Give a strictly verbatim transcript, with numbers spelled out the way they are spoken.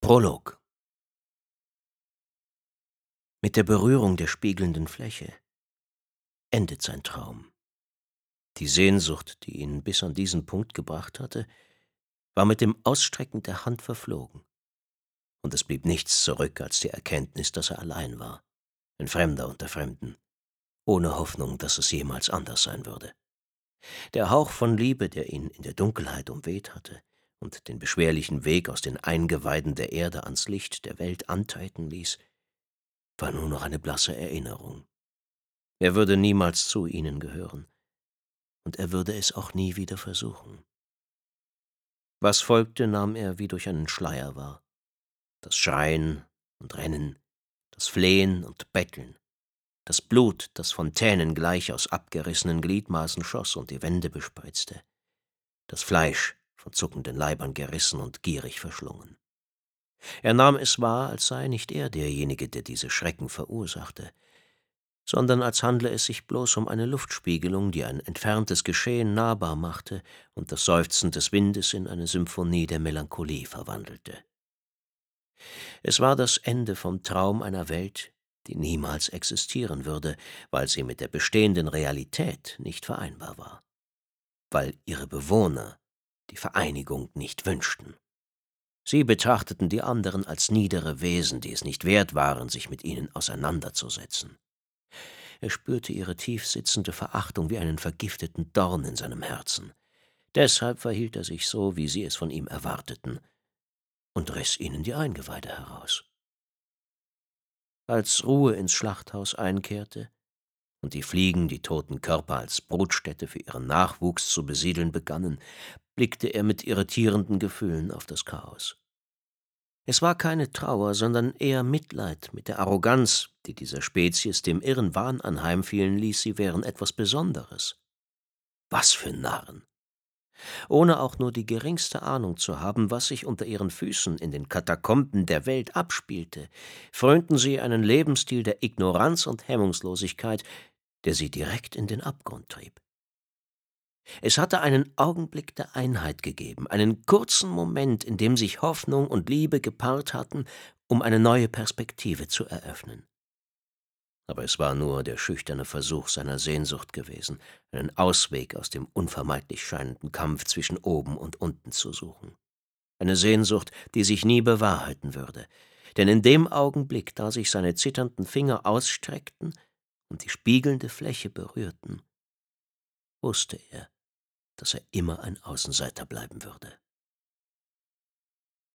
Prolog. Mit der Berührung der spiegelnden Fläche endet sein Traum. Die Sehnsucht, die ihn bis an diesen Punkt gebracht hatte, war mit dem Ausstrecken der Hand verflogen, und es blieb nichts zurück als die Erkenntnis, dass er allein war, ein Fremder unter Fremden, ohne Hoffnung, dass es jemals anders sein würde. Der Hauch von Liebe, der ihn in der Dunkelheit umweht hatte und den beschwerlichen Weg aus den Eingeweiden der Erde ans Licht der Welt antreten ließ, war nur noch eine blasse Erinnerung. Er würde niemals zu ihnen gehören, und er würde es auch nie wieder versuchen. Was folgte, nahm er wie durch einen Schleier wahr. Das Schreien und Rennen, das Flehen und Betteln, das Blut, das Fontänen gleich aus abgerissenen Gliedmaßen schoss und die Wände bespritzte, das Fleisch von zuckenden Leibern gerissen und gierig verschlungen. Er nahm es wahr, als sei nicht er derjenige, der diese Schrecken verursachte, sondern als handle es sich bloß um eine Luftspiegelung, die ein entferntes Geschehen nahbar machte und das Seufzen des Windes in eine Symphonie der Melancholie verwandelte. Es war das Ende vom Traum einer Welt, die niemals existieren würde, weil sie mit der bestehenden Realität nicht vereinbar war, weil ihre Bewohner die Vereinigung nicht wünschten. Sie betrachteten die anderen als niedere Wesen, die es nicht wert waren, sich mit ihnen auseinanderzusetzen. Er spürte ihre tief sitzende Verachtung wie einen vergifteten Dorn in seinem Herzen. Deshalb verhielt er sich so, wie sie es von ihm erwarteten, und riss ihnen die Eingeweide heraus. Als Ruhe ins Schlachthaus einkehrte und die Fliegen die toten Körper als Brutstätte für ihren Nachwuchs zu besiedeln begannen, blickte er mit irritierenden Gefühlen auf das Chaos. Es war keine Trauer, sondern eher Mitleid mit der Arroganz, die dieser Spezies dem irren Wahn anheimfielen ließ, sie wären etwas Besonderes. Was für Narren! Ohne auch nur die geringste Ahnung zu haben, was sich unter ihren Füßen in den Katakomben der Welt abspielte, frönten sie einen Lebensstil der Ignoranz und Hemmungslosigkeit, der sie direkt in den Abgrund trieb. Es hatte einen Augenblick der Einheit gegeben, einen kurzen Moment, in dem sich Hoffnung und Liebe gepaart hatten, um eine neue Perspektive zu eröffnen. Aber es war nur der schüchterne Versuch seiner Sehnsucht gewesen, einen Ausweg aus dem unvermeidlich scheinenden Kampf zwischen oben und unten zu suchen. Eine Sehnsucht, die sich nie bewahrheiten würde, denn in dem Augenblick, da sich seine zitternden Finger ausstreckten und die spiegelnde Fläche berührten, wusste er, dass er immer ein Außenseiter bleiben würde.